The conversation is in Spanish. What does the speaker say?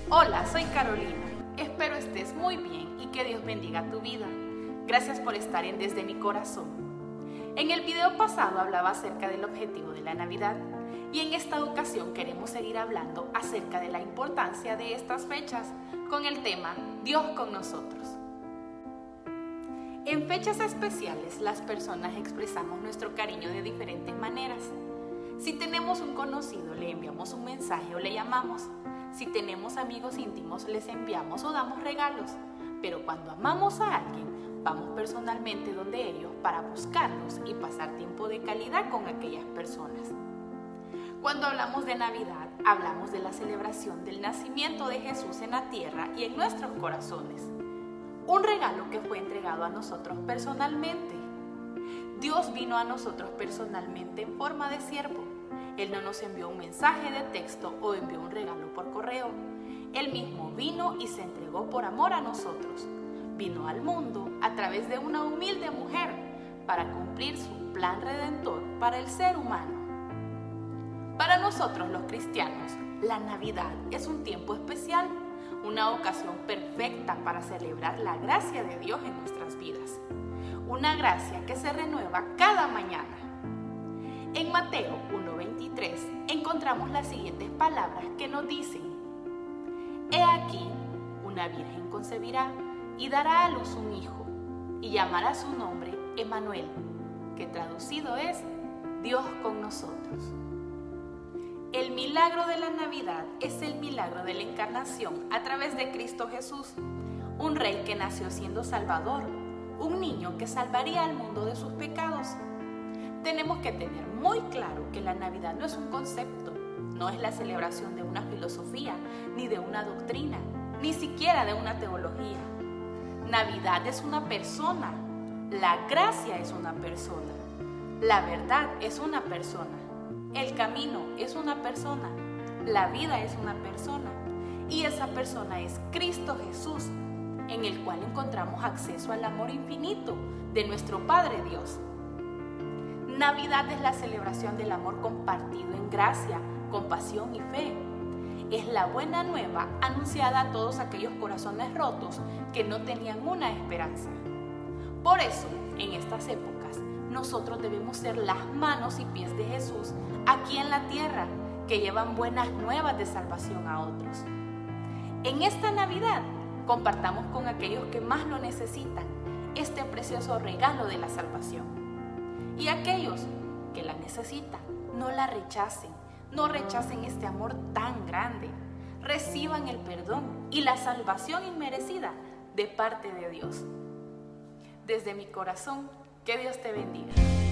Hola, soy Carolina. Espero estés muy bien y que Dios bendiga tu vida. Gracias por estar en Desde mi Corazón. En el video pasado hablaba acerca del objetivo de la Navidad y en esta ocasión queremos seguir hablando acerca de la importancia de estas fechas con el tema Dios con nosotros. En fechas especiales las personas expresamos nuestro cariño de diferentes maneras. Si tenemos un conocido, le enviamos un mensaje o le llamamos. Si tenemos amigos íntimos, les enviamos o damos regalos. Pero cuando amamos a alguien, vamos personalmente donde ellos para buscarlos y pasar tiempo de calidad con aquellas personas. Cuando hablamos de Navidad, hablamos de la celebración del nacimiento de Jesús en la tierra y en nuestros corazones. Un regalo que fue entregado a nosotros personalmente. Dios vino a nosotros personalmente en forma de siervo. Él no nos envió un mensaje de texto o envió un regalo por correo. Él mismo vino y se entregó por amor a nosotros. Vino al mundo a través de una humilde mujer para cumplir su plan redentor para el ser humano. Para nosotros los cristianos, la Navidad es un tiempo especial, una ocasión perfecta para celebrar la gracia de Dios en nuestras vidas. Una gracia que se renueva cada mañana. En Mateo 1:23 encontramos las siguientes palabras que nos dicen: He aquí, una virgen concebirá y dará a luz un hijo, y llamará su nombre Emmanuel, que traducido es Dios con nosotros. El milagro de la Navidad es el milagro de la encarnación a través de Cristo Jesús, un rey que nació siendo Salvador, un niño que salvaría al mundo de sus pecados. Tenemos que tener muy claro que la Navidad no es un concepto, no es la celebración de una filosofía, ni de una doctrina, ni siquiera de una teología. Navidad es una persona, la gracia es una persona, la verdad es una persona. El camino es una persona, la vida es una persona y esa persona es Cristo Jesús, en el cual encontramos acceso al amor infinito de nuestro Padre Dios. Navidad es la celebración del amor compartido en gracia, compasión y fe. Es la buena nueva anunciada a todos aquellos corazones rotos que no tenían una esperanza. Por eso, en estas épocas, nosotros debemos ser las manos y pies de Jesús aquí en la tierra, que llevan buenas nuevas de salvación a otros. En esta Navidad, compartamos con aquellos que más lo necesitan este precioso regalo de la salvación. Y aquellos que la necesitan, no la rechacen, no rechacen este amor tan grande. Reciban el perdón y la salvación inmerecida de parte de Dios. Desde mi corazón, que Dios te bendiga.